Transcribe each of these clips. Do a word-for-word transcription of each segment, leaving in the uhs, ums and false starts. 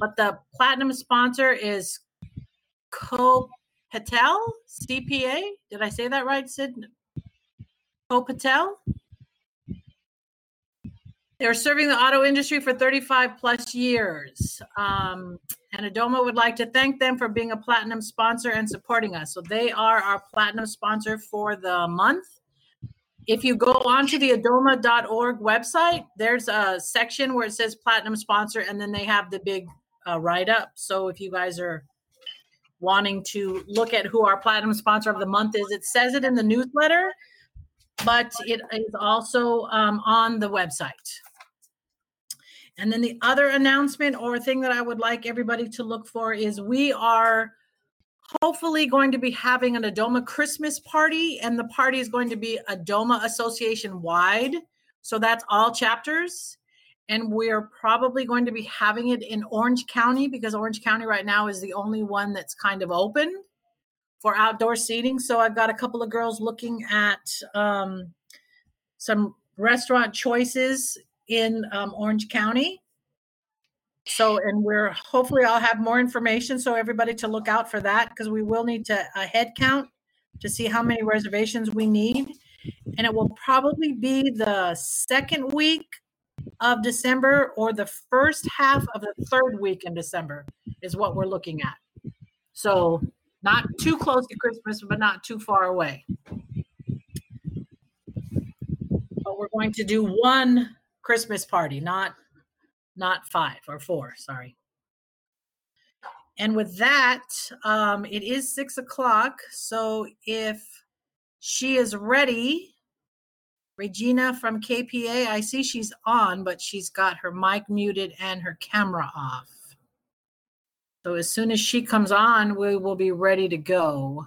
but the platinum sponsor is Copatel, C P A. Did I say that right, Sid? Copatel? They're serving the auto industry for thirty-five plus years. Um, and Adoma would like to thank them for being a platinum sponsor and supporting us. So they are our platinum sponsor for the month. If you go onto the adoma dot org website, there's a section where it says platinum sponsor, and then they have the big uh, write-up. So if you guys are wanting to look at who our platinum sponsor of the month is, it says it in the newsletter, but it is also um, on the website. And then the other announcement or thing that I would like everybody to look for is we are hopefully going to be having an Adoma Christmas party, and the party is going to be Adoma Association wide. So that's all chapters. And we're probably going to be having it in Orange County because Orange County right now is the only one that's kind of open for outdoor seating. So I've got a couple of girls looking at um, some restaurant choices in um, Orange County. So, and we're hopefully I'll have more information so everybody to look out for that because we will need to a head count to see how many reservations we need. And it will probably be the second week of December or the first half of the third week in December is what we're looking at. So not too close to Christmas, but not too far away. But we're going to do one Christmas party, not not five or four, sorry. And with that, um, it is six o'clock. So if she is ready, Regina from K P A, I see she's on, but she's got her mic muted and her camera off. So as soon as she comes on, we will be ready to go.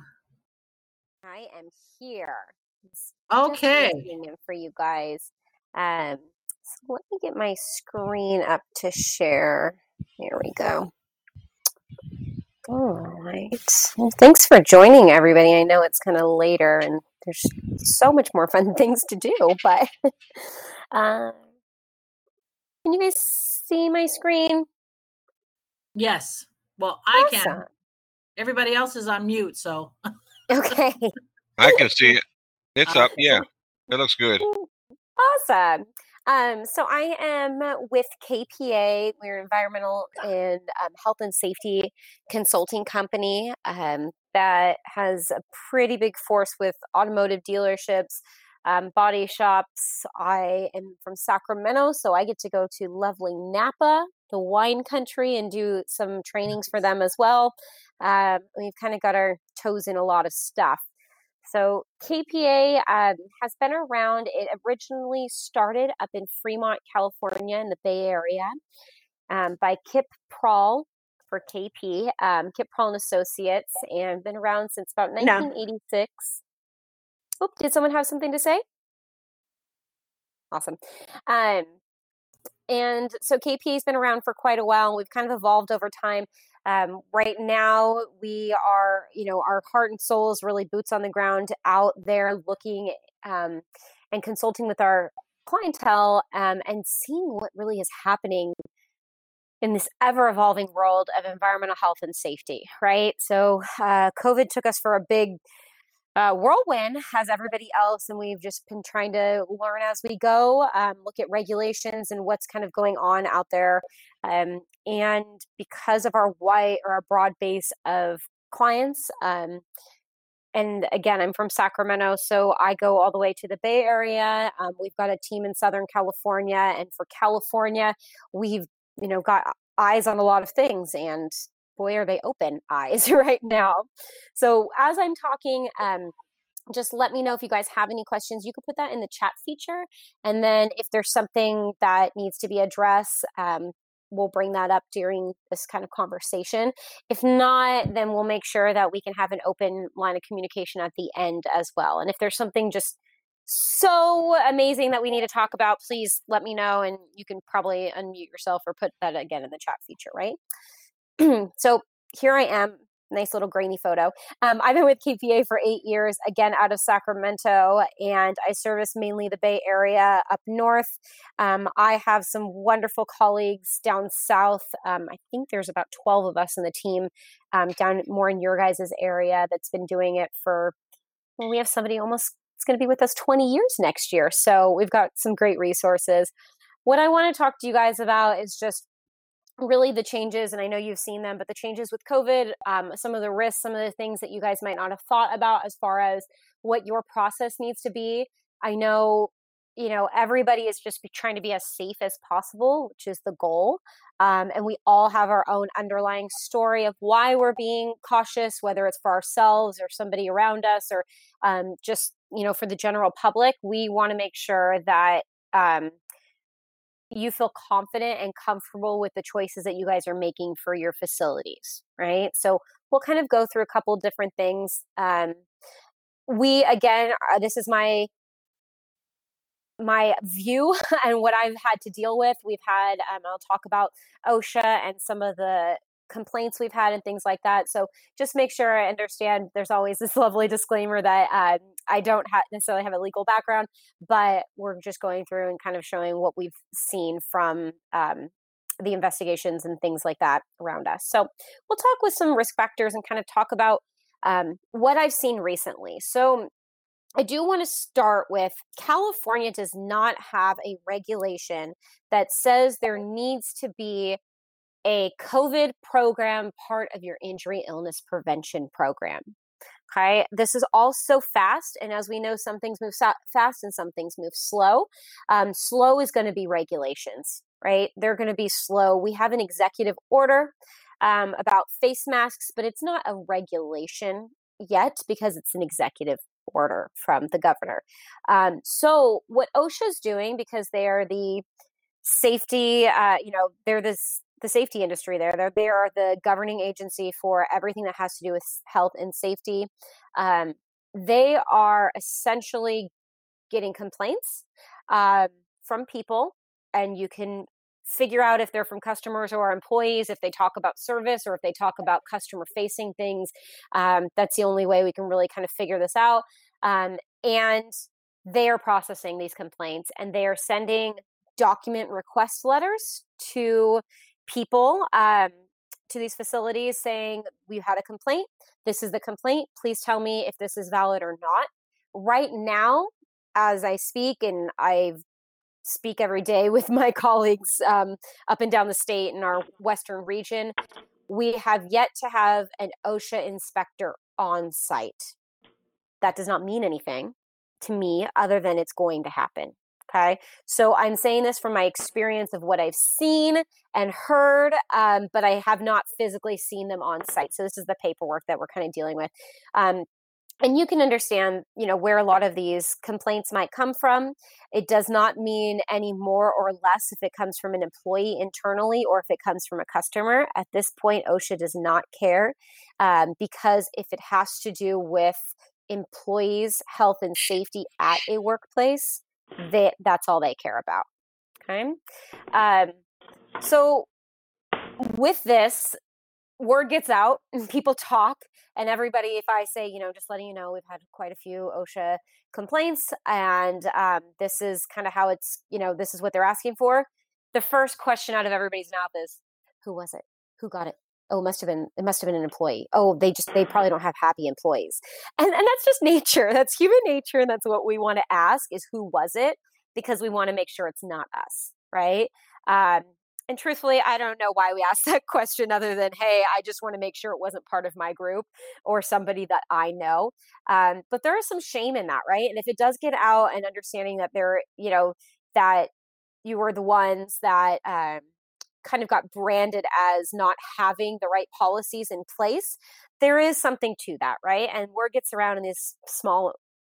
I am here. Okay. Just for you guys. Um, so let me get my screen up to share. Here we go. All right. Well, thanks for joining, everybody. I know it's kind of later and there's so much more fun things to do, but uh, can you guys see my screen? Yes. Well, I Awesome. can. Everybody else is on mute, so. Okay. I can see it. It's up. Yeah. It looks good. Awesome. Um, so I am with K P A. We're an environmental and um, health and safety consulting company um, that has a pretty big force with automotive dealerships, um, body shops. I am from Sacramento, so I get to go to lovely Napa, the wine country, and do some trainings for them as well. Um, we've kind of got our toes in a lot of stuff. So K P A um, has been around. It originally started up in Fremont, California in the Bay Area um, by Kip Prahl for K P, um, Kip Prahl and Associates, and been around since about nineteen eighty-six. No. Oh, did someone have something to say? Awesome. Um, and so K P A has been around for quite a while. We've kind of evolved over time. Um, right now, we are, you know, our heart and soul is really boots on the ground out there looking um, and consulting with our clientele um, and seeing what really is happening in this ever-evolving world of environmental health and safety, right? So uh, COVID took us for a big uh, whirlwind, as everybody else, and we've just been trying to learn as we go, um, look at regulations and what's kind of going on out there. Um, and because of our wide or our broad base of clients, um, and again, I'm from Sacramento, so I go all the way to the Bay Area. Um, we've got a team in Southern California, and for California, we've you know got eyes on a lot of things, and boy, are they open eyes right now. So as I'm talking, um, just let me know if you guys have any questions. You can put that in the chat feature, and then if there's something that needs to be addressed, um, we'll bring that up during this kind of conversation. If not, then we'll make sure that we can have an open line of communication at the end as well. And if there's something just so amazing that we need to talk about, please let me know, and you can probably unmute yourself or put that again in the chat feature, right? So here I am. Nice little grainy photo. Um, I've been with K P A for eight years, again, out of Sacramento, and I service mainly the Bay Area up north. Um, I have some wonderful colleagues down south. Um, I think there's about twelve of us in the team um, down more in your guys' area that's been doing it for, well, we have somebody almost, it's going to be with us twenty years next year. So we've got some great resources. What I want to talk to you guys about is just really the changes, and I know you've seen them, but the changes with COVID, um, some of the risks, some of the things that you guys might not have thought about as far as what your process needs to be. I know, you know, everybody is just be trying to be as safe as possible, which is the goal. Um, and we all have our own underlying story of why we're being cautious, whether it's for ourselves or somebody around us, or um, just, you know, for the general public. We want to make sure that um, you feel confident and comfortable with the choices that you guys are making for your facilities, right? So we'll kind of go through a couple different things. Um, we, again, uh, this is my my view and what I've had to deal with. We've had, um, I'll talk about OSHA and some of the complaints we've had and things like that. So just make sure I understand there's always this lovely disclaimer that um, I don't ha- necessarily have a legal background, but we're just going through and kind of showing what we've seen from um, the investigations and things like that around us. So we'll talk with some risk factors and kind of talk about um, what I've seen recently. So I do want to start with California does not have a regulation that says there needs to be a COVID program part of your injury illness prevention program. Okay, this is all so fast. And as we know, some things move so fast and some things move slow. Um, slow is going to be regulations, right? They're going to be slow. We have an executive order um, about face masks, but it's not a regulation yet because it's an executive order from the governor. Um, so what OSHA is doing, because they are the safety, uh, you know, they're this the safety industry there. They're, they are the governing agency for everything that has to do with health and safety. Um, they are essentially getting complaints um, from people, and you can figure out if they're from customers or employees, if they talk about service or if they talk about customer facing things. Um, that's the only way we can really kind of figure this out. Um, and they are processing these complaints, and they are sending document request letters to people, um, to these facilities saying, we had a complaint. This is the complaint. Please tell me if this is valid or not. Right now, as I speak, and I speak every day with my colleagues um, up and down the state in our Western region, we have yet to have an OSHA inspector on site. That does not mean anything to me other than it's going to happen. Okay, so I'm saying this from my experience of what I've seen and heard, um, but I have not physically seen them on site. So this is the paperwork that we're kind of dealing with. Um, and you can understand, you know, where a lot of these complaints might come from. It does not mean any more or less if it comes from an employee internally or if it comes from a customer. At this point, OSHA does not care um, because if it has to do with employees' health and safety at a workplace, They, that's all they care about. Okay. Um, so with this, word gets out and people talk, and everybody, if I say, you know, just letting you know, we've had quite a few OSHA complaints, and um, this is kind of how it's, you know, this is what they're asking for. The first question out of everybody's mouth is, who was it? Who got it? Oh, it must have been, it must have been an employee. Oh, they just, they probably don't have happy employees. And, and that's just nature. That's human nature. And that's what we want to ask is, who was it? Because we want to make sure it's not us. Right. Um, and truthfully, I don't know why we asked that question other than, hey, I just want to make sure it wasn't part of my group or somebody that I know. Um, but there is some shame in that. Right. And if it does get out, and understanding that there, you know, that you were the ones that, um, kind of got branded as not having the right policies in place, there is something to that, right? And word gets around in this small,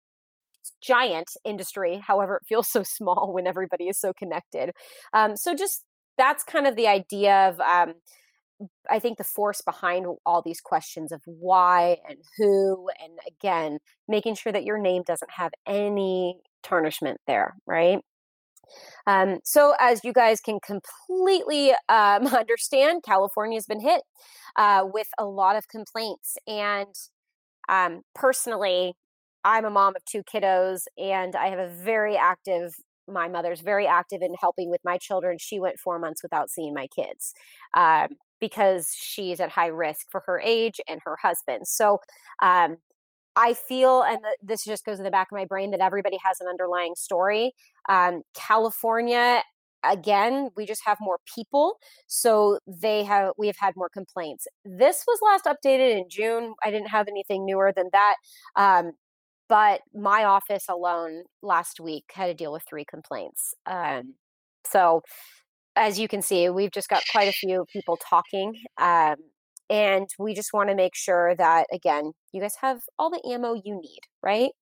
giant industry, however, it feels so small when everybody is so connected. Um, so just that's kind of the idea of, um, I think, the force behind all these questions of why and who, and again, making sure that your name doesn't have any tarnishment there, right? Um, so as you guys can completely um, understand, California has been hit uh, with a lot of complaints. And um, personally, I'm a mom of two kiddos, and I have a very active, my mother's very active in helping with my children. She went four months without seeing my kids um, because she's at high risk for her age and her husband. So um, I feel, and th- this just goes in the back of my brain, that everybody has an underlying story. Um, California, again, we just have more people, so they have we have had more complaints. This was last updated in June. I didn't have anything newer than that, um, but my office alone last week had to deal with three complaints. Um, so, as you can see, we've just got quite a few people talking. Um, And we just want to make sure that, again, you guys have all the ammo you need, right?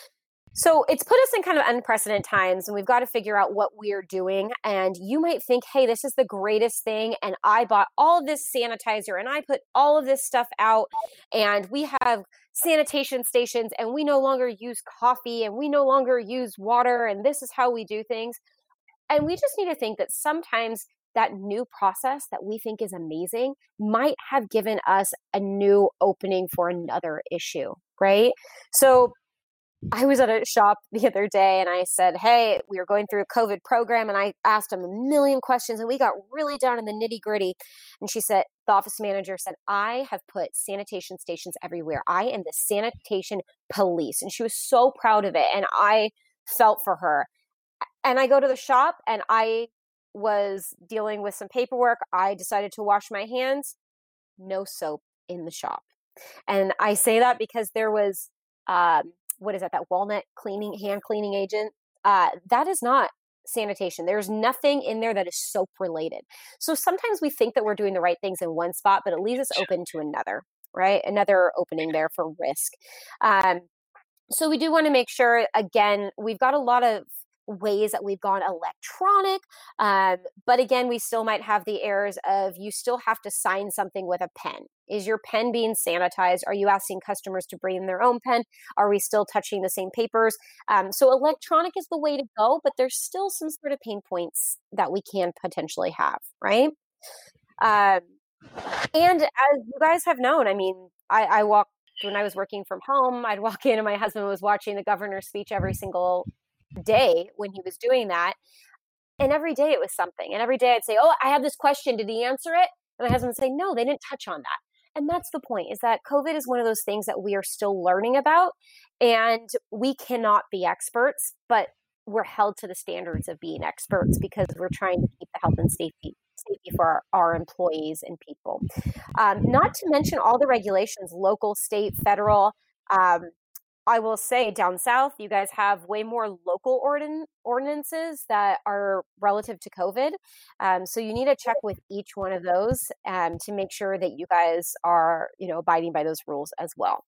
So it's put us in kind of unprecedented times, and we've got to figure out what we're doing. And you might think, hey, this is the greatest thing. And I bought all of this sanitizer and I put all of this stuff out, and we have sanitation stations, and we no longer use coffee, and we no longer use water, and this is how we do things. And we just need to think that sometimes that new process that we think is amazing might have given us a new opening for another issue, right? So I was at a shop the other day and I said, hey, we were going through a COVID program, and I asked them a million questions, and we got really down in the nitty gritty. And she said, the office manager said, I have put sanitation stations everywhere. I am the sanitation police. And she was so proud of it. And I felt for her. And I go to the shop and I was dealing with some paperwork. I decided to wash my hands. No soap in the shop. And I say that because there was, um, what is that, that walnut cleaning, hand cleaning agent? Uh, that is not sanitation. There's nothing in there that is soap related. So sometimes we think that we're doing the right things in one spot, but it leaves us open to another, right? Another opening there for risk. Um, so we do want to make sure, again, we've got a lot of ways that we've gone electronic. Um, but again, we still might have the errors of you still have to sign something with a pen. Is your pen being sanitized? Are you asking customers to bring in their own pen? Are we still touching the same papers? Um, so electronic is the way to go, but there's still some sort of pain points that we can potentially have, right? Um, and as you guys have known, I mean, I, I walked, when I was working from home, I'd walk in and my husband was watching the governor's speech every single day when he was doing that. And every day it was something. And every day I'd say, oh, I have this question. Did he answer it? And my husband would say, no, they didn't touch on that. And that's the point, is that COVID is one of those things that we are still learning about. And we cannot be experts, but we're held to the standards of being experts because we're trying to keep the health and safety safety for our, our employees and people. Um, not to mention all the regulations, local, state, federal. Um, I will say down south, you guys have way more local ordin- ordinances that are relative to COVID. Um, so you need to check with each one of those um, to make sure that you guys are, you know, abiding by those rules as well.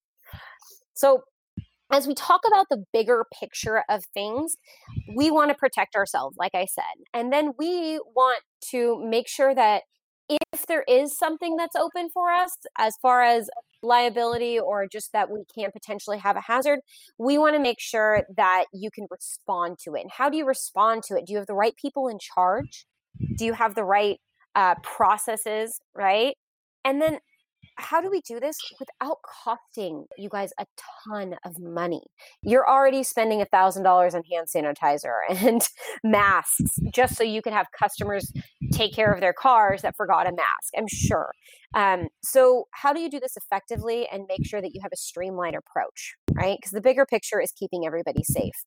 So as we talk about the bigger picture of things, we want to protect ourselves, like I said. And then we want to make sure that if there is something that's open for us, as far as liability or just that we can potentially have a hazard, we want to make sure that you can respond to it. And how do you respond to it? Do you have the right people in charge? Do you have the right uh, processes, right? And then how do we do this without costing you guys a ton of money? You're already spending a thousand dollars on hand sanitizer and masks just so you can have customers take care of their cars that forgot a mask, I'm sure. Um, so how do you do this effectively and make sure that you have a streamlined approach, right? Because the bigger picture is keeping everybody safe.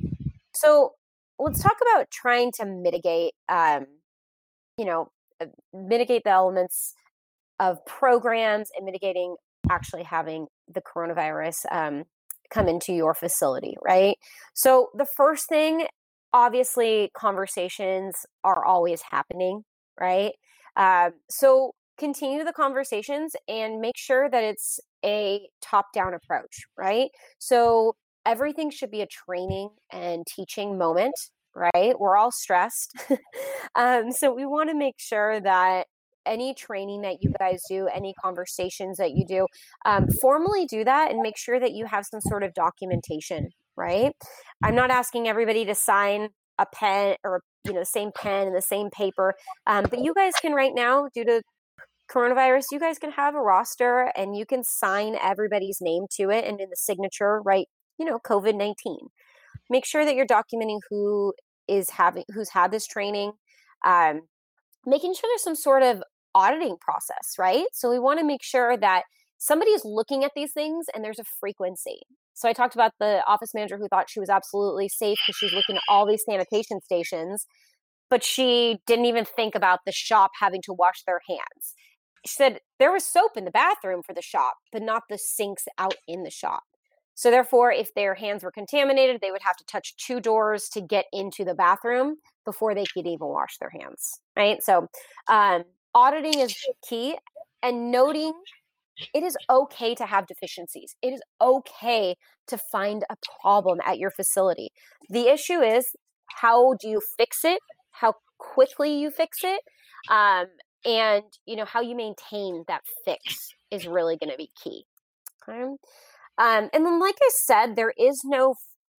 So let's talk about trying to mitigate, um, you know, mitigate the elements of programs and mitigating actually having the coronavirus um, come into your facility, right? So the first thing, obviously, conversations are always happening, right? Um, so continue the conversations and make sure that it's a top-down approach, right? So everything should be a training and teaching moment, right? We're all stressed. um, so we want to make sure that any training that you guys do, any conversations that you do, um, formally do that and make sure that you have some sort of documentation, right? I'm not asking everybody to sign a pen or, you know, the same pen and the same paper. Um, but you guys can right now, due to coronavirus, you guys can have a roster and you can sign everybody's name to it, and in the signature, write, you know, COVID nineteen. Make sure that you're documenting who is having, who's had this training, um, making sure there's some sort of auditing process, right? So we want to make sure that somebody is looking at these things and there's a frequency. So I talked about the office manager who thought she was absolutely safe because she's looking at all these sanitation stations, but she didn't even think about the shop having to wash their hands. She said there was soap in the bathroom for the shop, but not the sinks out in the shop. So therefore, if their hands were contaminated, they would have to touch two doors to get into the bathroom before they could even wash their hands, right? So um, auditing is key, and noting it is okay to have deficiencies. It is okay to find a problem at your facility. The issue is, how do you fix it? How quickly you fix it? Um, and, you know, how you maintain that fix is really going to be key. Okay. Um, and then, like I said, there is no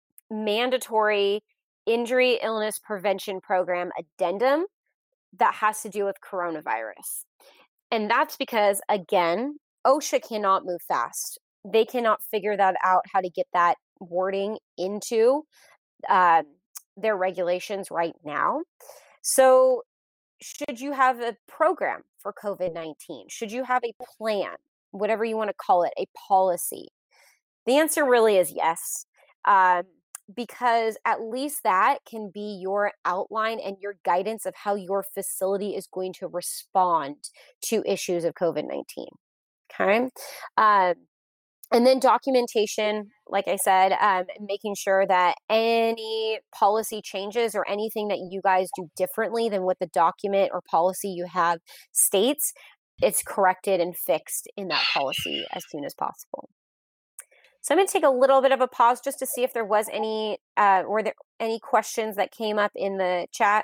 mandatory injury illness prevention program addendum that has to do with coronavirus. And that's because, again, OSHA cannot move fast. They cannot figure that out, how to get that wording into uh, their regulations right now. So should you have a program for COVID nineteen? Should you have a plan, whatever you want to call it, a policy? The answer really is yes, um, because at least that can be your outline and your guidance of how your facility is going to respond to issues of COVID nineteen. Okay. Um, and then documentation, like I said, um, making sure that any policy changes or anything that you guys do differently than what the document or policy you have states, it's corrected and fixed in that policy as soon as possible. So I'm going to take a little bit of a pause just to see if there was any, uh, were there any questions that came up in the chat?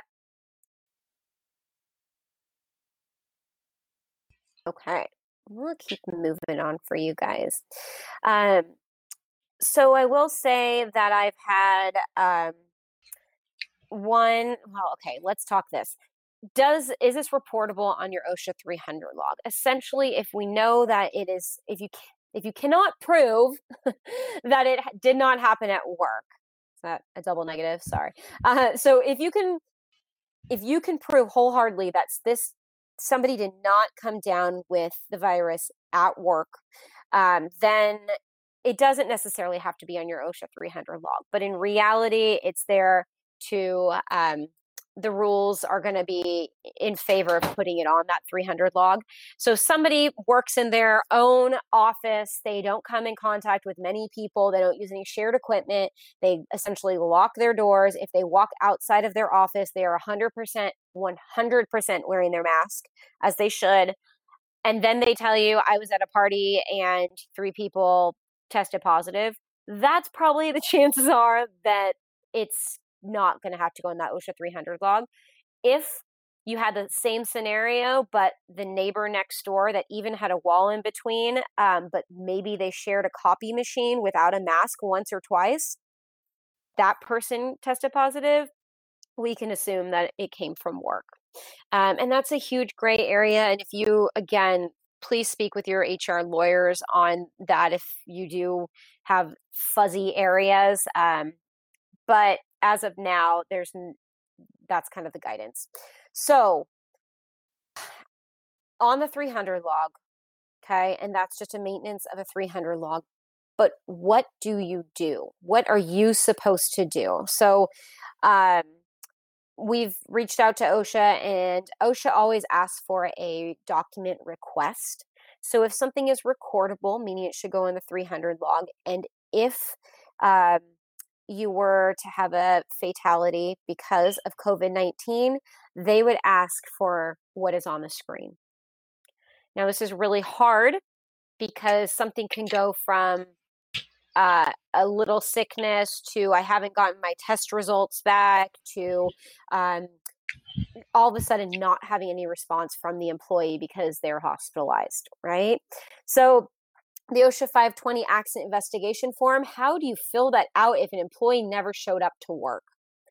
Okay, we'll keep moving on for you guys. Um, so I will say that I've had um, one, well, okay, let's talk this. Does, is this reportable on your OSHA three hundred log? Essentially, if we know that it is, if you if you cannot prove that it did not happen at work, is that a double negative? Sorry. Uh, so if you can, if you can prove wholeheartedly that this somebody did not come down with the virus at work, um, then it doesn't necessarily have to be on your OSHA three hundred log. But in reality, it's there to, um, the rules are going to be in favor of putting it on that three hundred log. So somebody works in their own office. They don't come in contact with many people. They don't use any shared equipment. They essentially lock their doors. If they walk outside of their office, they are one hundred percent, one hundred percent wearing their mask, as they should. And then they tell you, I was at a party and three people tested positive. That's probably the chances are that it's not going to have to go in that OSHA three hundred log. If you had the same scenario, but the neighbor next door that even had a wall in between, um, but maybe they shared a copy machine without a mask once or twice, that person tested positive, we can assume that it came from work. Um, and that's a huge gray area. And if you, again, please speak with your H R lawyers on that if you do have fuzzy areas. Um, but as of now, there's that's kind of the guidance. So on the three hundred log, okay, and that's just a maintenance of a three hundred log. But what do you do? What are you supposed to do? So um, we've reached out to OSHA, and OSHA always asks for a document request. So if something is recordable, meaning it should go in the three hundred log, and if um, you were to have a fatality because of COVID nineteen, they would ask for what is on the screen. Now, this is really hard because something can go from uh, a little sickness to I haven't gotten my test results back to um, all of a sudden not having any response from the employee because they're hospitalized, right? So the OSHA five twenty accident investigation form, how do you fill that out if an employee never showed up to work?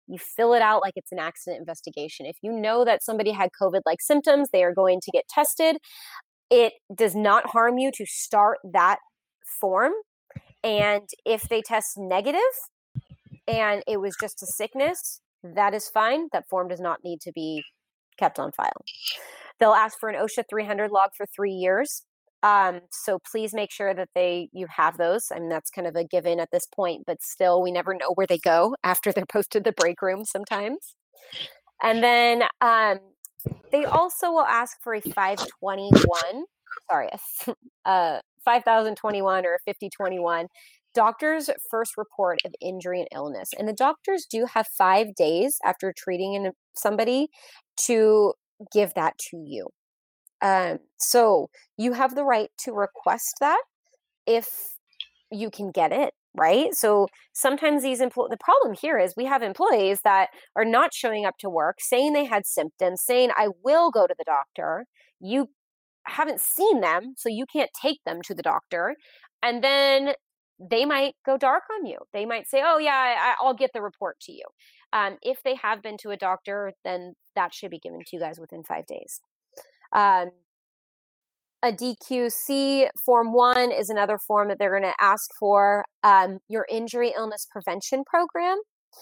You fill it out like it's an accident investigation. If you know that somebody had COVID-like symptoms, they are going to get tested. It does not harm you to start that form. And if they test negative and it was just a sickness, that is fine. That form does not need to be kept on file. They'll ask for an OSHA three hundred log for three years. Um, so please make sure that they you have those. I mean, that's kind of a given at this point, but still, we never know where they go after they're posted the break room sometimes. And then um, they also will ask for a five twenty-one, sorry, a five thousand twenty-one or a fifty twenty-one. Doctor's first report of injury and illness. And the doctors do have five days after treating somebody to give that to you. Um, so you have the right to request that if you can get it, right? So sometimes these employees, the problem here is we have employees that are not showing up to work, saying they had symptoms, saying, I will go to the doctor. You haven't seen them, so you can't take them to the doctor. And then they might go dark on you. They might say, oh, yeah, I, I'll get the report to you. Um, if they have been to a doctor, then that should be given to you guys within five days. Um, a D Q C form one is another form that they're going to ask for. Um, your injury illness prevention program,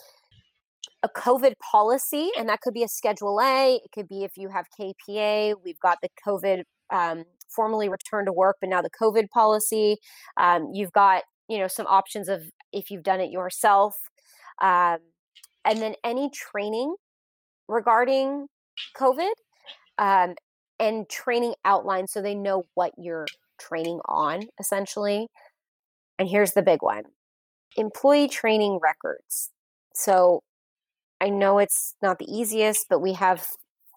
a COVID policy, and that could be a Schedule A. It could be if you have K P A. We've got the COVID um, formally return to work, but now the COVID policy. Um, you've got you know, some options of if you've done it yourself. Um, and then any training regarding COVID um, and training outline so they know what you're training on, essentially. And here's the big one, employee training records. So I know it's not the easiest, but we have,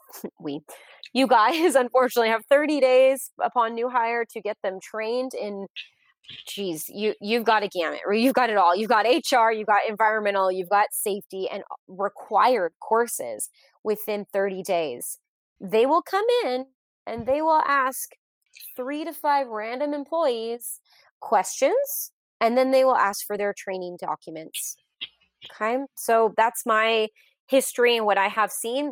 we, you guys unfortunately have thirty days upon new hire to get them trained in geez, you, you've got a gamut, or you've got it all. You've got H R, you've got environmental, you've got safety and required courses within thirty days. They will come in and they will ask three to five random employees questions, and then they will ask for their training documents. Okay. So that's my history and what I have seen.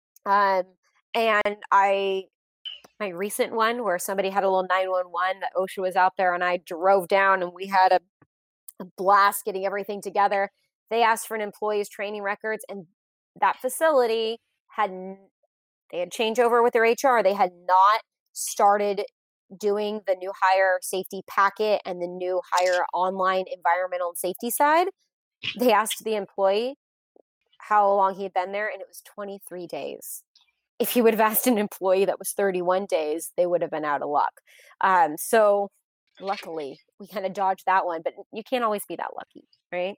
Um, and I, my recent one where somebody had a little nine one one, that OSHA was out there and I drove down and we had a, a blast getting everything together. They asked for an employee's training records, and that facility had, they had changeover with their H R. They had not started doing the new hire safety packet and the new hire online environmental and safety side. They asked the employee how long he had been there, and it was twenty-three days. If he would have asked an employee that was thirty-one days, they would have been out of luck. Um, so luckily, we kind of dodged that one, but you can't always be that lucky, right?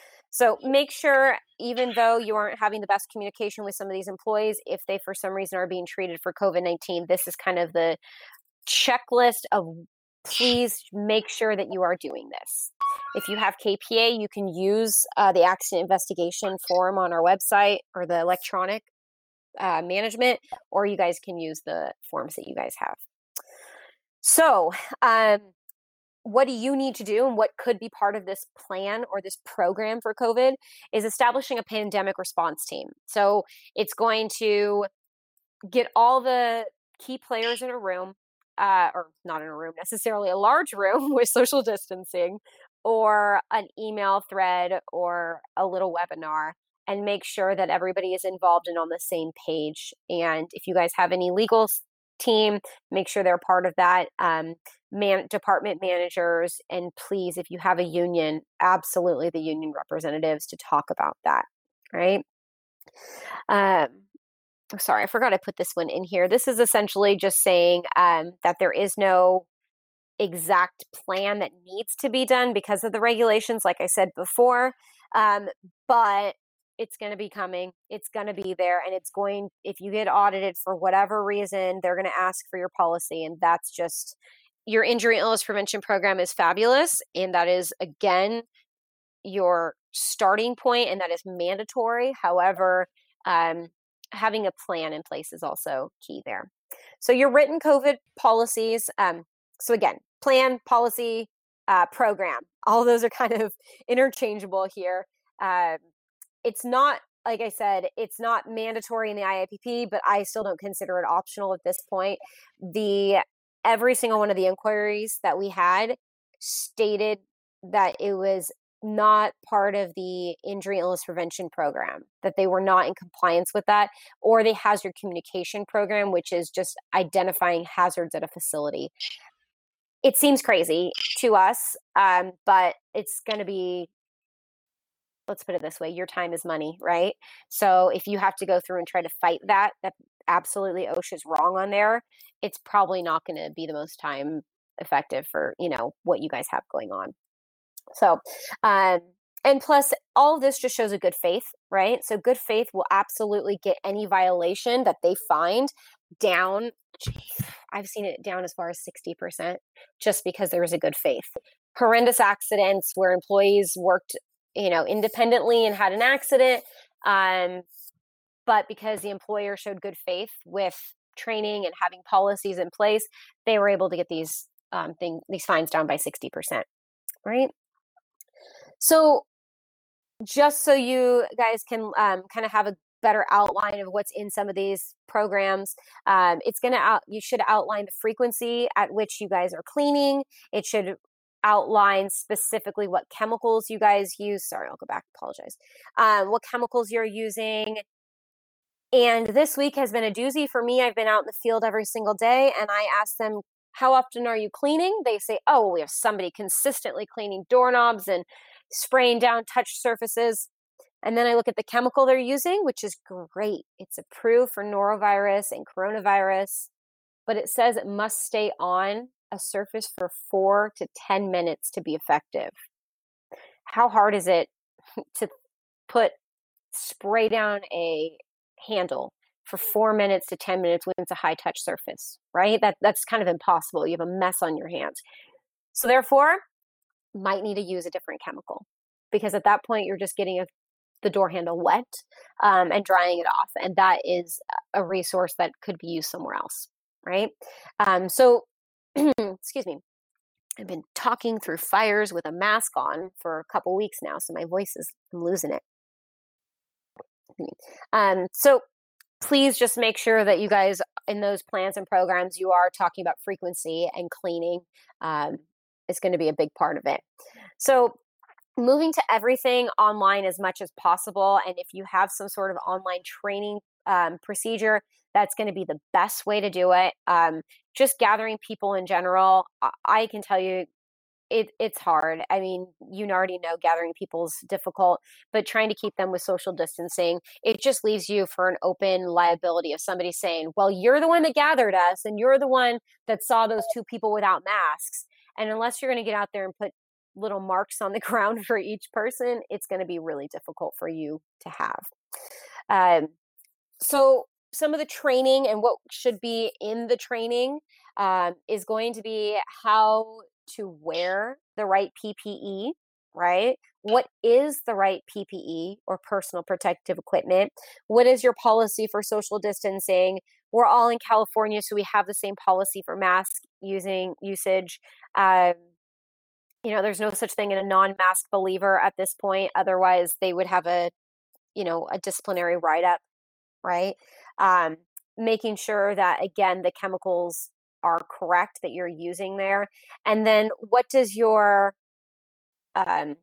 So make sure, even though you aren't having the best communication with some of these employees, if they for some reason are being treated for COVID nineteen, this is kind of the checklist of please make sure that you are doing this. If you have K P A, you can use uh, the accident investigation form on our website or the electronic Uh, management, or you guys can use the forms that you guys have. So um, what do you need to do, and what could be part of this plan or this program for COVID is establishing a pandemic response team. So it's going to get all the key players in a room, uh, or not in a room necessarily, a large room with social distancing, or an email thread or a little webinar, and make sure that everybody is involved and on the same page. And if you guys have any legal team, make sure they're part of that. Um, man, department managers, and please, if you have a union, absolutely the union representatives to talk about that, right? Um, sorry, I forgot I put this one in here. This is essentially just saying um, that there is no exact plan that needs to be done because of the regulations, like I said before, um, but it's going to be coming. It's going to be there. And it's going, if you get audited for whatever reason, they're going to ask for your policy. And that's just, your injury illness prevention program is fabulous. And that is, again, your starting point, and that is mandatory. However, um, having a plan in place is also key there. So your written COVID policies. Um, so again, plan, policy, uh, program, all those are kind of interchangeable here. Um, It's not like I said, it's not mandatory in the I A P P, but I still don't consider it optional at this point. The every single one of the inquiries that we had stated that it was not part of the injury illness prevention program, that they were not in compliance with that, or the hazard communication program, which is just identifying hazards at a facility. It seems crazy to us, um, but it's going to be, let's put it this way, your time is money, right? So if you have to go through and try to fight that, that absolutely OSHA's wrong on there, it's probably not going to be the most time effective for, you know, what you guys have going on. So, um, and plus all of this just shows a good faith, right? So good faith will absolutely get any violation that they find down. I've seen it down as far as sixty percent just because there was a good faith. Horrendous accidents where employees worked, you know, independently and had an accident. Um, but because the employer showed good faith with training and having policies in place, they were able to get these um, thing, these fines down by sixty percent, right? So just so you guys can um, kind of have a better outline of what's in some of these programs, um, it's going to out, you should outline the frequency at which you guys are cleaning. It should outline specifically what chemicals you guys use. Sorry, I'll go back, apologize. Um, what chemicals you're using. And this week has been a doozy for me. I've been out in the field every single day, and I ask them, how often are you cleaning? They say, oh, well, we have somebody consistently cleaning doorknobs and spraying down touch surfaces. And then I look at the chemical they're using, which is great. It's approved for norovirus and coronavirus, but it says it must stay on a surface for four to ten minutes to be effective. How hard is it to put spray down a handle for four minutes to ten minutes when it's a high touch surface, right? That that's kind of impossible. You have a mess on your hands. So therefore, might need to use a different chemical, because at that point you're just getting a, the door handle wet um, and drying it off. And that is a resource that could be used somewhere else, right? Um, so, excuse me. I've been talking through fires with a mask on for a couple weeks now, so my voice is, I'm losing it. Um, so please just make sure that you guys in those plans and programs, you are talking about frequency and cleaning. Um, is going to be a big part of it. So moving to everything online as much as possible. And if you have some sort of online training um, procedure, that's going to be the best way to do it. Um, just gathering people in general, I, I can tell you it, it's hard. I mean, you already know gathering people's difficult, but trying to keep them with social distancing, it just leaves you for an open liability of somebody saying, well, you're the one that gathered us and you're the one that saw those two people without masks. And unless you're going to get out there and put little marks on the ground for each person, it's going to be really difficult for you to have. Um, so some of the training and what should be in the training um, is going to be how to wear the right P P E, right? What is the right P P E or personal protective equipment? What is your policy for social distancing? We're all in California, so we have the same policy for mask using usage. Um, you know, there's no such thing in a non-mask believer at this point. Otherwise, they would have a, you know, a disciplinary write-up, right? Um, making sure that, again, the chemicals are correct that you're using there. And then what does your um,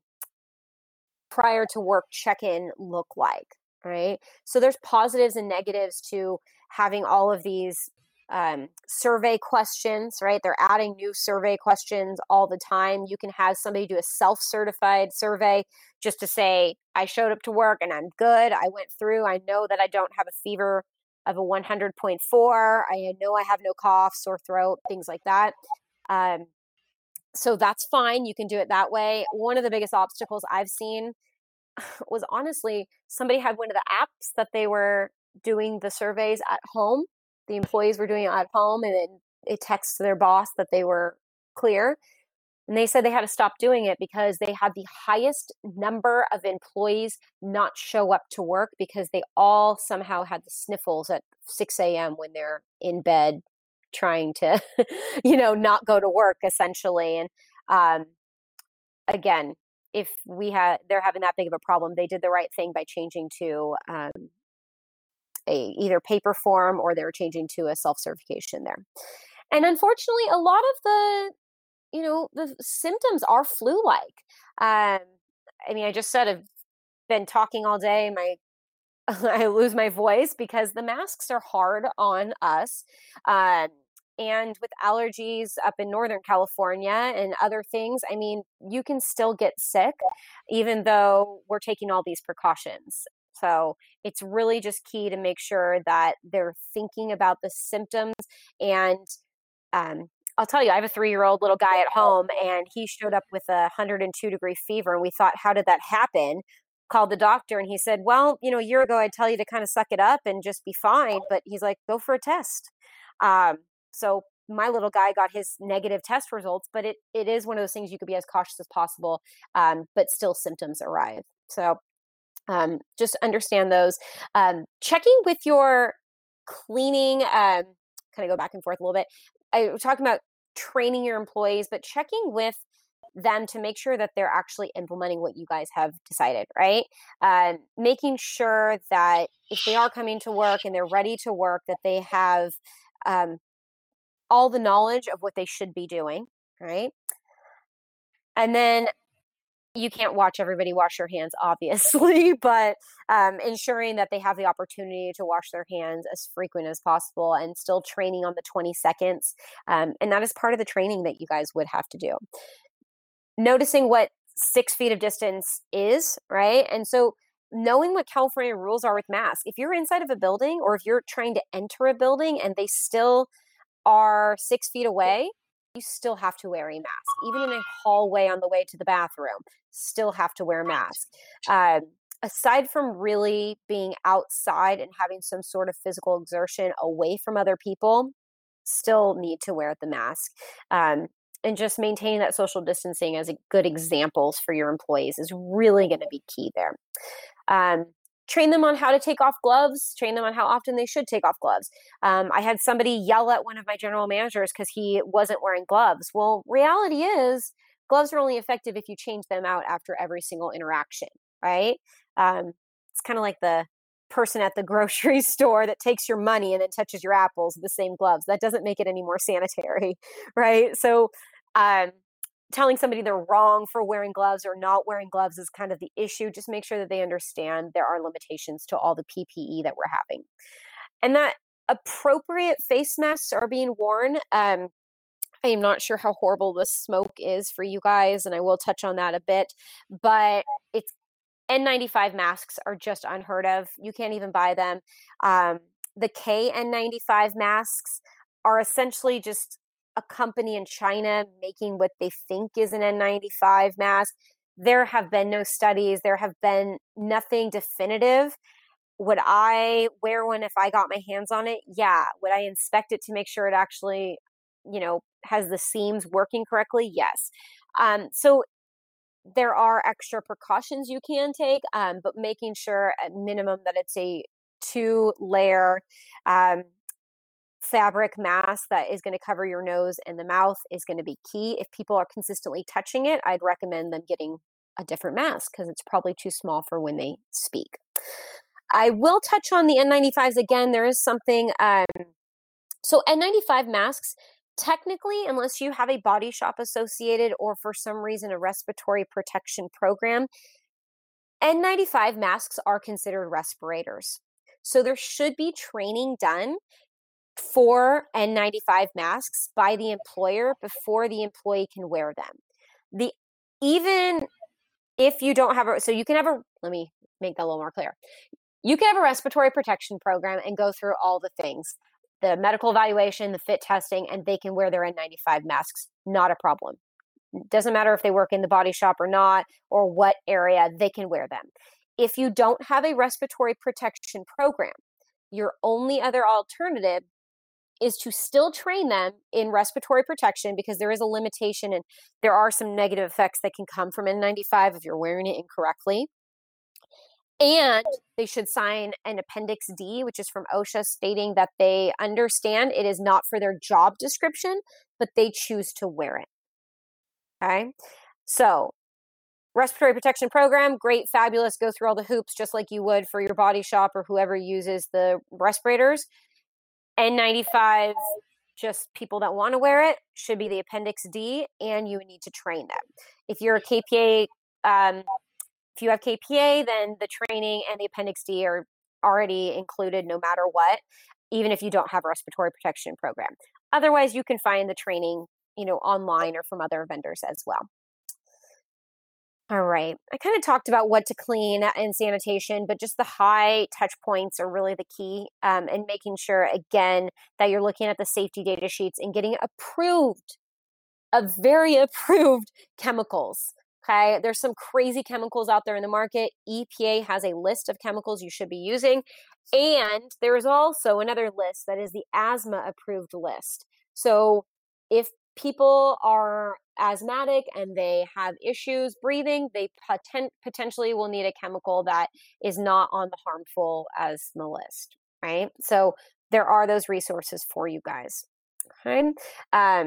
prior to work check-in look like, right? So there's positives and negatives to having all of these um, survey questions, right? They're adding new survey questions all the time. You can have somebody do a self-certified survey just to say, I showed up to work and I'm good. I went through, I know that I don't have a fever of a one hundred point four. I know I have no cough, sore throat, things like that. Um, so that's fine. You can do it that way. One of the biggest obstacles I've seen was honestly, somebody had one of the apps that they were doing the surveys at home. The employees were doing it at home, and then it texts their boss that they were clear. And they said they had to stop doing it because they had the highest number of employees not show up to work because they all somehow had the sniffles at six a.m. when they're in bed trying to, you know, not go to work essentially. And um, again, if we had, they're having that big of a problem, they did the right thing by changing to um, a either paper form, or they're changing to a self-certification there. And unfortunately, a lot of the, you know, the symptoms are flu-like. Um, I mean, I just said I've been talking all day. My I lose my voice because the masks are hard on us. Um, and with allergies up in Northern California and other things, I mean, you can still get sick even though we're taking all these precautions. So it's really just key to make sure that they're thinking about the symptoms. And um, I'll tell you, I have a three-year-old little guy at home, and he showed up with a one hundred two degree fever, and we thought, how did that happen? Called the doctor, and he said, well, you know, a year ago I'd tell you to kind of suck it up and just be fine, but he's like, go for a test. Um, so my little guy got his negative test results, but it it is one of those things you could be as cautious as possible, um, but still symptoms arrive. So um, just understand those. Um, checking with your cleaning, um, kind of go back and forth a little bit. I was talking about training your employees, but checking with them to make sure that they're actually implementing what you guys have decided, right? Um, making sure that if they are coming to work and they're ready to work, that they have um, all the knowledge of what they should be doing, right? And then you can't watch everybody wash their hands, obviously, but um, ensuring that they have the opportunity to wash their hands as frequent as possible, and still training on the twenty seconds. Um, and that is part of the training that you guys would have to do. Noticing what six feet of distance is, right? And so knowing what California rules are with masks. If you're inside of a building, or if you're trying to enter a building and they still are six feet away, you still have to wear a mask. Even in a hallway on the way to the bathroom, still have to wear a mask. Um, aside from really being outside and having some sort of physical exertion away from other people, still need to wear the mask. Um, and just maintaining that social distancing as a good examples for your employees is really going to be key there. Um, train them on how to take off gloves, train them on how often they should take off gloves. Um, I had somebody yell at one of my general managers because he wasn't wearing gloves. Well, reality is gloves are only effective if you change them out after every single interaction, right? Um, it's kind of like the person at the grocery store that takes your money and then touches your apples with the same gloves. That doesn't make it any more sanitary, right? So um, telling somebody they're wrong for wearing gloves or not wearing gloves is kind of the issue. Just make sure that they understand there are limitations to all the P P E that we're having, and that appropriate face masks are being worn. Um, I am not sure how horrible the smoke is for you guys, and I will touch on that a bit, but it's N ninety-five masks are just unheard of. You can't even buy them. Um, the K N ninety-five masks are essentially just a company in China making what they think is an N ninety-five mask. There have been no studies. There have been nothing definitive. Would I wear one if I got my hands on it? Yeah. Would I inspect it to make sure it actually, you know, has the seams working correctly? Yes. Um, so there are extra precautions you can take, um, but making sure at minimum that it's a two layer um, fabric mask that is going to cover your nose and the mouth is going to be key. If people are consistently touching it, I'd recommend them getting a different mask because it's probably too small for when they speak. I will touch on the N ninety-fives again. There is something, um, so N ninety-five masks, technically, unless you have a body shop associated or for some reason a respiratory protection program, N ninety-five masks are considered respirators. So there should be training done for N ninety-five masks by the employer before the employee can wear them. The even if you don't have a, so you can have a, let me make that a little more clear. You can have a respiratory protection program and go through all the things, the medical evaluation, the fit testing, and they can wear their N ninety-five masks. Not a problem. Doesn't matter if they work in the body shop or not, or what area, they can wear them. If you don't have a respiratory protection program, your only other alternative is to still train them in respiratory protection, because there is a limitation and there are some negative effects that can come from N ninety-five if you're wearing it incorrectly. And they should sign an Appendix D, which is from OSHA, stating that they understand it is not for their job description, but they choose to wear it. Okay. So respiratory protection program, great, fabulous, go through all the hoops just like you would for your Body Shop or whoever uses the respirators. N ninety-five, just people that want to wear it, should be the Appendix D, and you need to train them. If you're a K P A, um, if you have K P A, then the training and the Appendix D are already included no matter what, even if you don't have a respiratory protection program. Otherwise, you can find the training, you know, online or from other vendors as well. All right. I kind of talked about what to clean and sanitation, but just the high touch points are really the key, um, and making sure, again, that you're looking at the safety data sheets and getting approved, a very approved chemicals. Okay. There's some crazy chemicals out there in the market. E P A has a list of chemicals you should be using. And there is also another list that is the asthma approved list. So if people are asthmatic and they have issues breathing, they poten- potentially will need a chemical that is not on the harmful asthma list, right? So there are those resources for you guys. Okay. Um,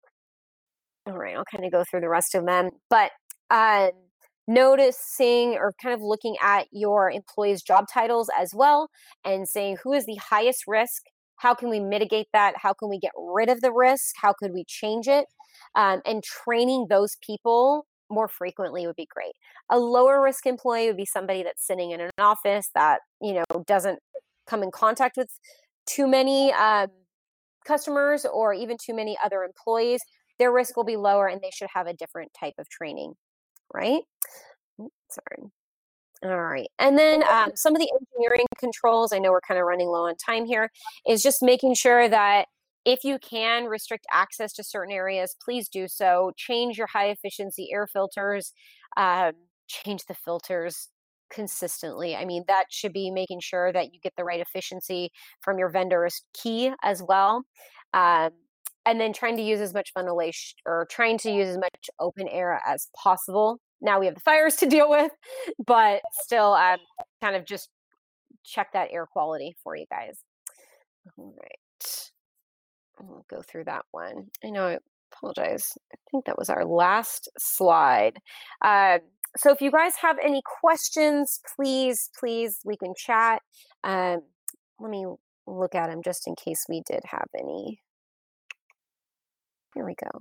all right, I'll kind of go through the rest of them, but uh, noticing or kind of looking at your employees' job titles as well and saying who is the highest risk. How can we mitigate that? How can we get rid of the risk? How could we change it? Um, and training those people more frequently would be great. A lower risk employee would be somebody that's sitting in an office that, you know, doesn't come in contact with too many um, customers or even too many other employees. Their risk will be lower and they should have a different type of training, right? Oops, sorry. All right. And then um, some of the engineering controls, I know we're kind of running low on time here, is just making sure that if you can restrict access to certain areas, please do so. Change your high efficiency air filters, um, change the filters consistently. I mean, that should be making sure that you get the right efficiency from your vendors key as well. Um, and then trying to use as much ventilation or trying to use as much open air as possible. Now we have the fires to deal with, but still um, kind of just check that air quality for you guys. All right. We'll go through that one. I know, I apologize. I think that was our last slide. Uh, so if you guys have any questions, please, please, we can chat. Um, let me look at them just in case we did have any. Here we go.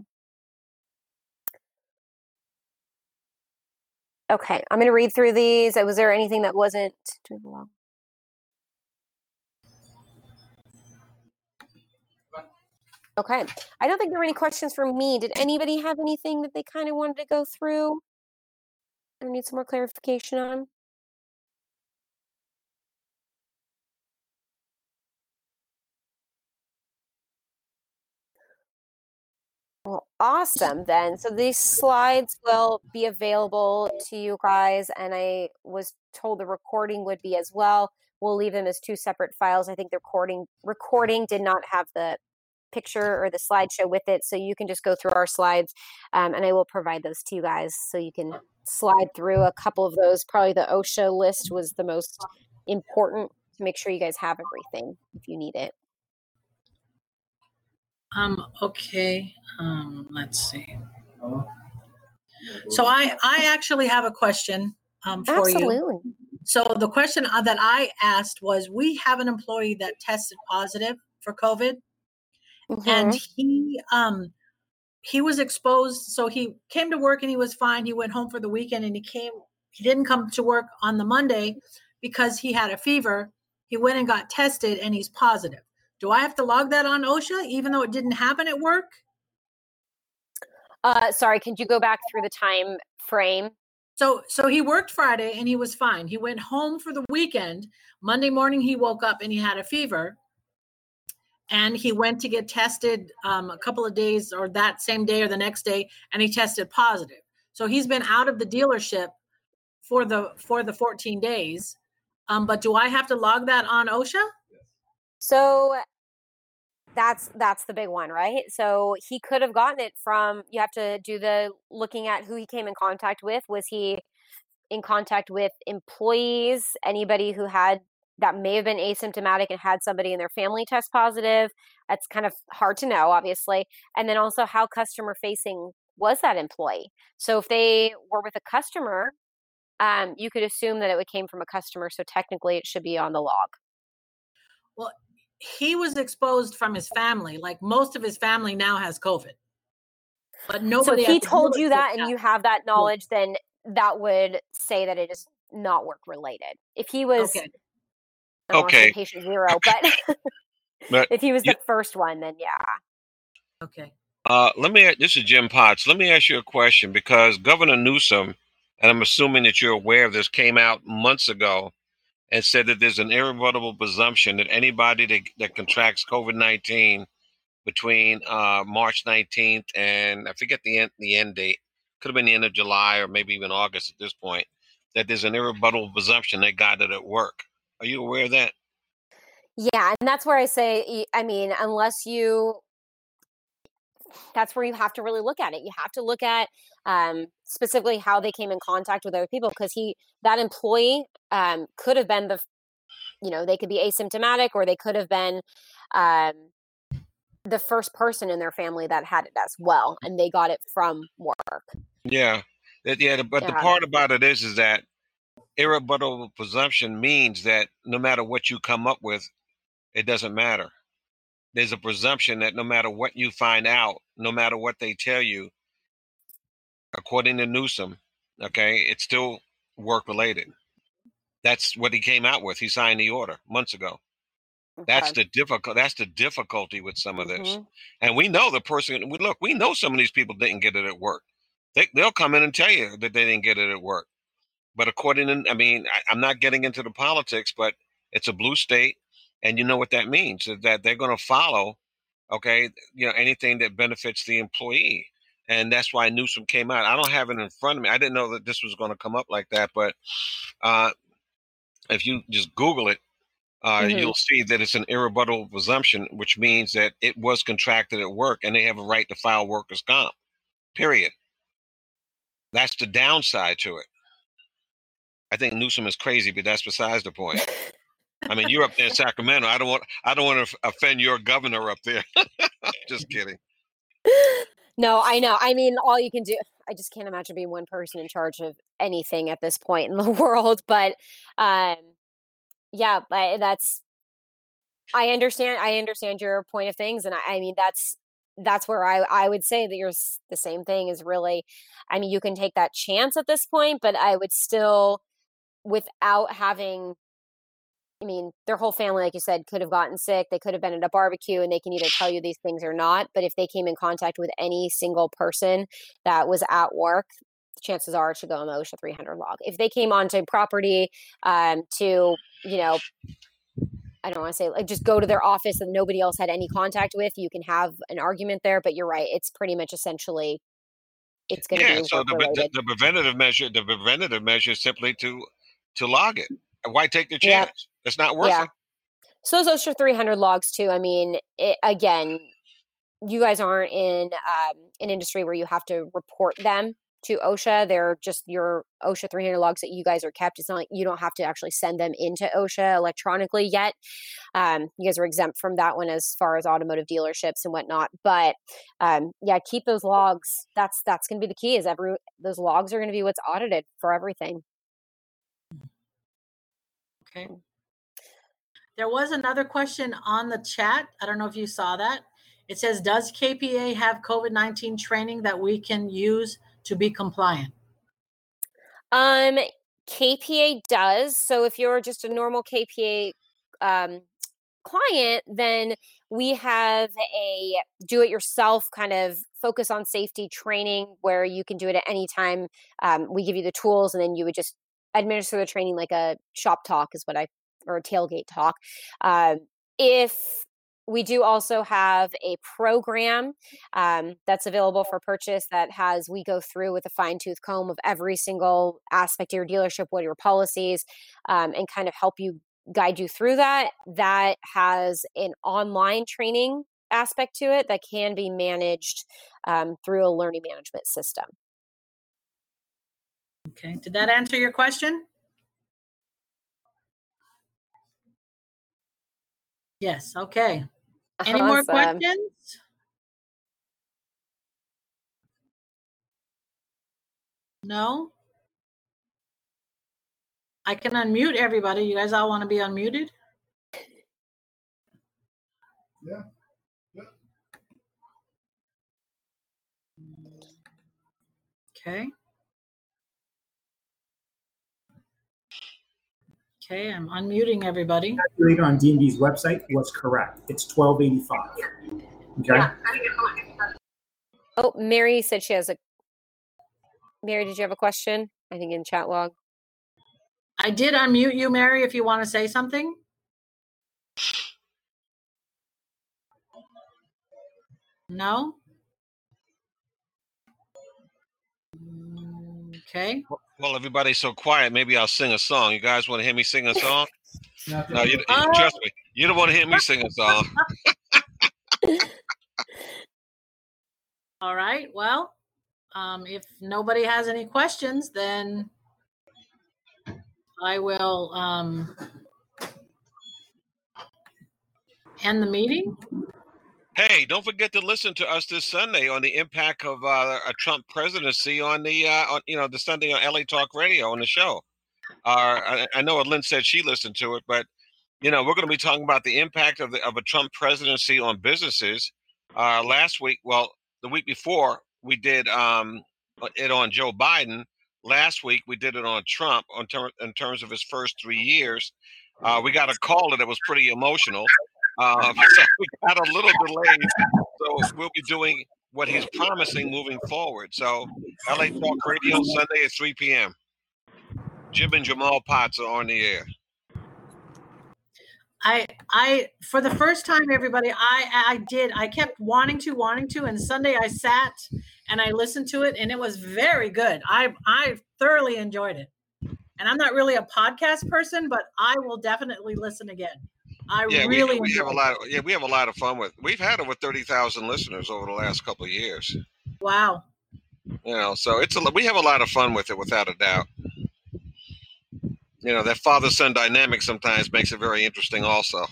Okay, I'm going to read through these. Was there anything that wasn't too long? Okay, I don't think there were any questions for me. Did anybody have anything that they kind of wanted to go through or need some more clarification on? Well, awesome then. So these slides will be available to you guys, and I was told the recording would be as well. We'll leave them as two separate files. I think the recording recording did not have the picture or the slideshow with it, so you can just go through our slides, um, and I will provide those to you guys so you can slide through a couple of those. Probably the OSHA list was the most important to make sure you guys have everything if you need it. Um, okay, um, let's see. So I, I actually have a question um, for Absolutely. you. So the question that I asked was, we have an employee that tested positive for COVID, Mm-hmm. and he um, he was exposed. So he came to work and he was fine. He went home for the weekend and he came, he didn't come to work on the Monday because he had a fever. He went and got tested and he's positive. Do I have to log that on OSHA, even though it didn't happen at work? Uh, sorry, could you go back through the time frame? So, so he worked Friday and he was fine. He went home for the weekend. Monday morning, he woke up and he had a fever. And he went to get tested um, a couple of days or that same day or the next day, and he tested positive. So he's been out of the dealership for the for the fourteen days. Um, but do I have to log that on OSHA? So that's that's the big one, right? So he could have gotten it from, you have to do the looking at who he came in contact with. Was he in contact with employees, anybody who had that may have been asymptomatic and had somebody in their family test positive? That's kind of hard to know, obviously. And then also, how customer facing was that employee. So if they were with a customer, um, you could assume that it came from a customer. So technically it should be on the log. Well, he was exposed from his family. Like most of his family now has COVID. But So nobody if at he the told you dealership that and has. you have that knowledge, then that would say that it is not work related. If he was, Okay. I don't want to say Okay, patient zero, but but if he was you, the first one, then yeah. Okay. uh, let me. This is Jim Potts. Let me ask you a question because Governor Newsom, and I'm assuming that you're aware of this, came out months ago and said that there's an irrebuttable presumption that anybody that, that contracts COVID nineteen between uh, March nineteenth and I forget the end the end date, could have been the end of July or maybe even August at this point, that there's an irrebuttable presumption they got it at work. Are you aware of that? Yeah, and that's where I say, I mean, unless you, that's where you have to really look at it. You have to look at um, specifically how they came in contact with other people, because he, that employee um, could have been the, you know, they could be asymptomatic, or they could have been um, the first person in their family that had it as well, and they got it from work. Yeah. That, yeah, but the Yeah. part about it is, is that irrebuttable presumption means that no matter what you come up with, it doesn't matter. There's a presumption that no matter what you find out, no matter what they tell you, according to Newsom, okay, it's still work related. That's what he came out with. He signed the order months ago. That's Okay. the difficult. That's the difficulty with some of this, Mhm. and we know the person. We look. We know some of these people didn't get it at work. They, they'll come in and tell you that they didn't get it at work. But according to, I mean, I, I'm not getting into the politics, but it's a blue state, and you know what that means, is that they're going to follow, okay, you know, anything that benefits the employee. And that's why Newsom came out. I don't have it in front of me. I didn't know that this was going to come up like that, but uh, if you just Google it, uh, Mhm. you'll see that it's an irrebuttable presumption, which means that it was contracted at work and they have a right to file workers' comp, period. That's the downside to it. I think Newsom is crazy, but that's besides the point. I mean, you're up there in Sacramento. I don't want I don't want to offend your governor up there. Just kidding. No, I know. I mean, all you can do, I just can't imagine being one person in charge of anything at this point in the world. But um, yeah, but that's, I understand. I understand your point of things, and I, I mean that's that's where I I would say that you're s- the same thing is really. I mean, you can take that chance at this point, but I would still, without having, I mean, their whole family, like you said, could have gotten sick. They could have been at a barbecue, and they can either tell you these things or not. But if they came in contact with any single person that was at work, chances are it should go on the OSHA three hundred log. If they came onto property um, to, you know, I don't want to say like just go to their office that nobody else had any contact with, you can have an argument there. But you're right; it's pretty much essentially it's going to Yeah. be So work the, the related. the preventative measure, the preventative measure is simply to to log it. Why take the Yep. chance? It's not worth Yeah. it. So those OSHA three hundred logs too. I mean, it, again, you guys aren't in um, an industry where you have to report them to OSHA. They're just your OSHA three hundred logs that you guys are kept. It's not like you don't have to actually send them into OSHA electronically yet. Um, you guys are exempt from that one as far as automotive dealerships and whatnot. But um, yeah, keep those logs. That's that's going to be the key. Is every those logs are going to be what's audited for everything. Okay. There was another question on the chat. I don't know if you saw that. It says, does K P A have COVID nineteen training that we can use to be compliant? Um, K P A does. So if you're just a normal K P A um, client, then we have a do-it-yourself kind of focus on safety training where you can do it at any time. Um, we give you the tools, and then you would just administer the training like a shop talk is what I or a tailgate talk. Um, if we do also have a program um, that's available for purchase that has we go through with a fine tooth comb of every single aspect of your dealership, what are your policies, um, and kind of help you guide you through that. That has an online training aspect to it that can be managed um, through a learning management system. Okay. Did that answer your question? Yes. Okay. Any more Awesome. questions? No? I can unmute everybody. You guys all want to be unmuted? Yeah. Yeah. Okay. Okay, I'm unmuting everybody. Calculator on D and D's website was correct. It's twelve eighty-five. Okay. Yeah. Oh, Mary said she has a. Mary, did you have a question? I think in chat log. I did unmute you, Mary, if you want to say something. No? Okay. Well, everybody's so quiet. Maybe I'll sing a song. You guys want to hear me sing a song? No, you, Oh. trust me. You don't want to hear me sing a song. All right. Well, um, if nobody has any questions, then I will um, end the meeting. Hey, don't forget to listen to us this Sunday on the impact of uh, a Trump presidency on the, uh, on, you know, the Sunday on L A Talk Radio on the show. Uh, I, I know Lynn said she listened to it, but you know, we're going to be talking about the impact of the of a Trump presidency on businesses. Uh, last week, well, the week before, we did um, it on Joe Biden. Last week, we did it on Trump on ter- in terms of his first three years. Uh, we got a call that it was pretty emotional. Uh, so we got a little delayed. So we'll be doing what he's promising moving forward. So L A Talk Radio Sunday at three p.m. Jim and Jamal Potts are on the air. I, I, for the first time, everybody, I, I did, I kept wanting to, wanting to, and Sunday I sat and I listened to it and it was very good. I, I thoroughly enjoyed it. And I'm not really a podcast person, but I will definitely listen again. I yeah, really we, we have a enjoyed lot. Of, yeah, we have a lot of fun with. We've had over thirty thousand listeners over the last couple of years. it. Wow. You know, so it's a we have a lot of fun with it, without a doubt. You know, that father-son dynamic sometimes makes it very interesting, also.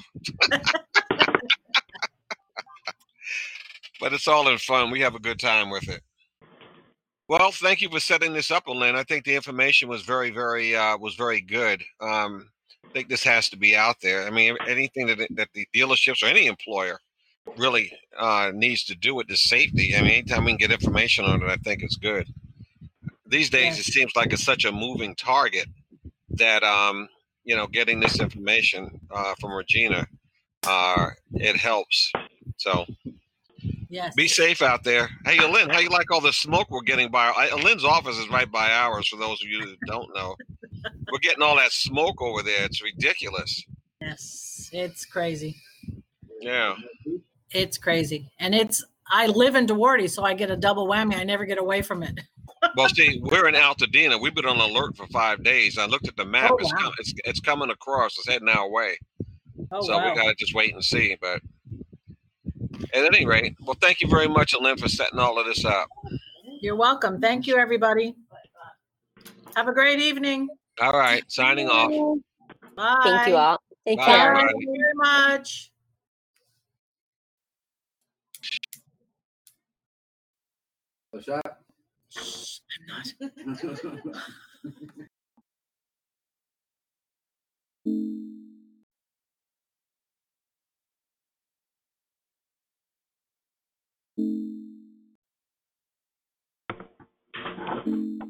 But it's all in fun. We have a good time with it. Well, thank you for setting this up, Lynn. I think the information was very, very uh, was very good. Um, I think this has to be out there. I mean, anything that that the dealerships or any employer really uh, needs to do with the safety. I mean, anytime we can get information on it, I think it's good. These days, Yes. it seems like it's such a moving target that um, you know, getting this information uh, from Regina, uh, it helps. So. Yes. Be safe out there. Hey, Lynn, how you like all the smoke we're getting by? I, Lynn's office is right by ours, for those of you that don't know. We're getting all that smoke over there. It's ridiculous. Yes. It's crazy. Yeah. It's crazy. And it's, I live in Duarte, so I get a double whammy. I never get away from it. Well, see, we're in Altadena. We've been on alert for five days. I looked at the map. Oh, it's, wow. com- it's it's coming across. It's heading our way. Oh, so wow. we got to just wait and see. But at any rate, well, thank you very much, Lynn, for setting all of this up. You're welcome. Thank you, everybody. Have a great evening. All right. Signing off. Bye. Thank you all. Take Bye, care. everybody. Thank you very much. A shot? Shh, I'm not.